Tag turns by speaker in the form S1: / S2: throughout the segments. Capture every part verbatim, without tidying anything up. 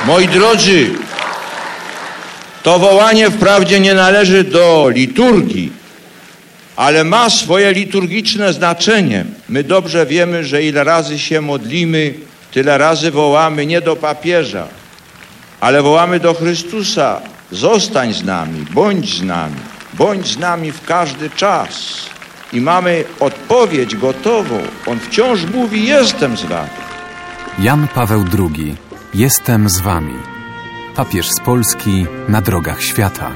S1: Moi drodzy, to wołanie wprawdzie nie należy do liturgii, ale ma swoje liturgiczne znaczenie. My dobrze wiemy, że ile razy się modlimy, tyle razy wołamy nie do papieża, ale wołamy do Chrystusa. Zostań z nami, bądź z nami, bądź z nami w każdy czas. I mamy odpowiedź gotową. On wciąż mówi, jestem z wami.
S2: Jan Paweł drugi. Jestem z wami. Papież z Polski na drogach świata.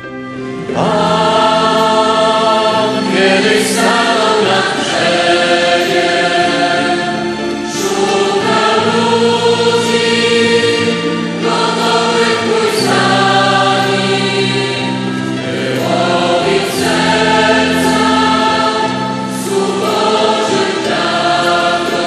S3: Pan kiedyś stanął nad brzegiem, szukał ludzi, gotowych pójść za nim, wyłowić serca, słów Bożych prawdą.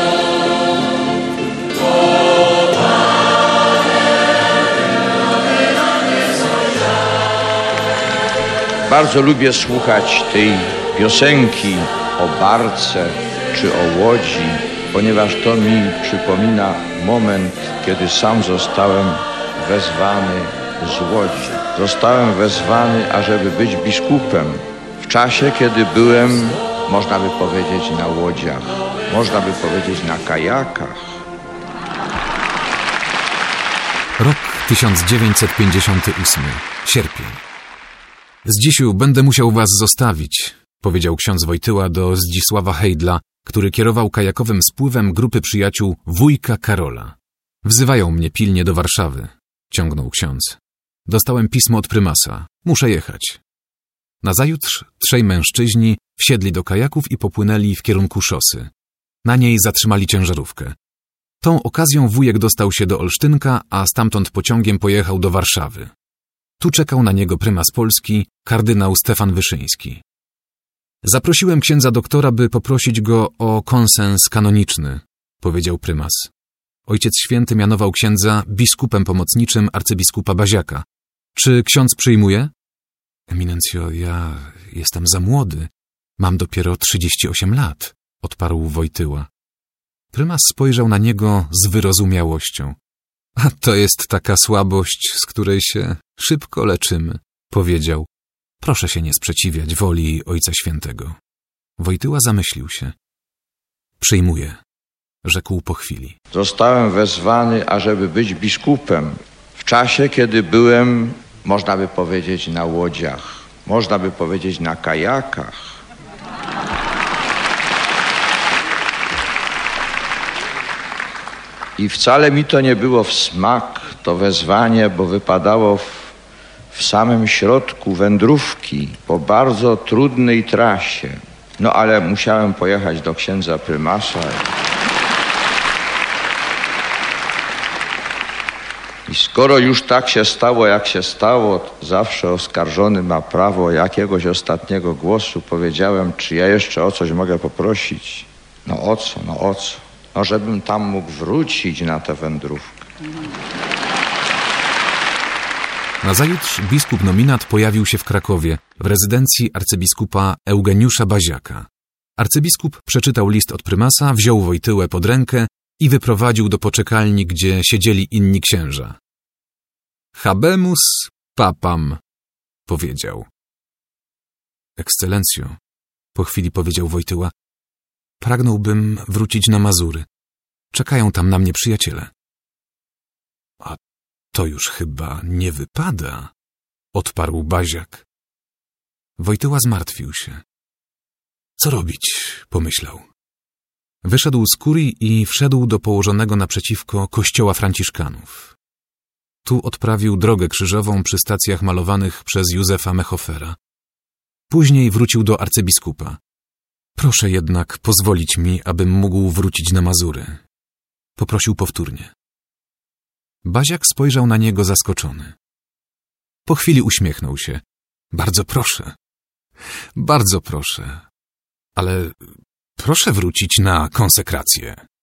S1: Bardzo lubię słuchać tej piosenki o barce czy o łodzi, ponieważ to mi przypomina moment, kiedy sam zostałem wezwany z łodzi. Zostałem wezwany, ażeby być biskupem w czasie, kiedy byłem, można by powiedzieć, na łodziach, można by powiedzieć, na kajakach.
S2: Rok tysiąc dziewięćset pięćdziesiąty ósmy. Sierpień. Z dzisiu będę musiał was zostawić, powiedział ksiądz Wojtyła do Zdzisława Hejdla, który kierował kajakowym spływem grupy przyjaciół wujka Karola. Wzywają mnie pilnie do Warszawy, ciągnął ksiądz. Dostałem pismo od prymasa. Muszę jechać. Nazajutrz trzej mężczyźni wsiedli do kajaków i popłynęli w kierunku szosy. Na niej zatrzymali ciężarówkę. Tą okazją wujek dostał się do Olsztynka, a stamtąd pociągiem pojechał do Warszawy. Tu czekał na niego prymas Polski, kardynał Stefan Wyszyński. Zaprosiłem księdza doktora, by poprosić go o konsens kanoniczny, powiedział prymas. Ojciec Święty mianował księdza biskupem pomocniczym arcybiskupa Baziaka. Czy ksiądz przyjmuje? Eminencjo, ja jestem za młody. Mam dopiero trzydzieści osiem lat, odparł Wojtyła. Prymas spojrzał na niego z wyrozumiałością. A to jest taka słabość, z której się szybko leczymy, powiedział. Proszę się nie sprzeciwiać woli Ojca Świętego. Wojtyła zamyślił się. Przyjmuję, rzekł po chwili.
S1: Zostałem wezwany, ażeby być biskupem w czasie, kiedy byłem, można by powiedzieć, na łodziach, można by powiedzieć, na kajakach. I wcale mi to nie było w smak, to wezwanie, bo wypadało w, w samym środku wędrówki, po bardzo trudnej trasie. No ale musiałem pojechać do księdza prymasa. I skoro już tak się stało, jak się stało, zawsze oskarżony ma prawo jakiegoś ostatniego głosu, powiedziałem, czy ja jeszcze o coś mogę poprosić. No o co, no o co? No, żebym tam mógł wrócić na tę wędrówkę.
S2: Nazajutrz biskup nominat pojawił się w Krakowie, w rezydencji arcybiskupa Eugeniusza Baziaka. Arcybiskup przeczytał list od prymasa, wziął Wojtyłę pod rękę i wyprowadził do poczekalni, gdzie siedzieli inni księża. Habemus papam, powiedział. Ekscelencjo, po chwili powiedział Wojtyła, pragnąłbym wrócić na Mazury. Czekają tam na mnie przyjaciele. A to już chyba nie wypada, odparł Baziak. Wojtyła zmartwił się. Co robić, pomyślał. Wyszedł z kurii i wszedł do położonego naprzeciwko kościoła franciszkanów. Tu odprawił drogę krzyżową przy stacjach malowanych przez Józefa Mechofera. Później wrócił do arcybiskupa. Proszę jednak pozwolić mi, abym mógł wrócić na Mazury. Poprosił powtórnie. Baziak spojrzał na niego zaskoczony. Po chwili uśmiechnął się. Bardzo proszę. Bardzo proszę. Ale proszę wrócić na konsekrację.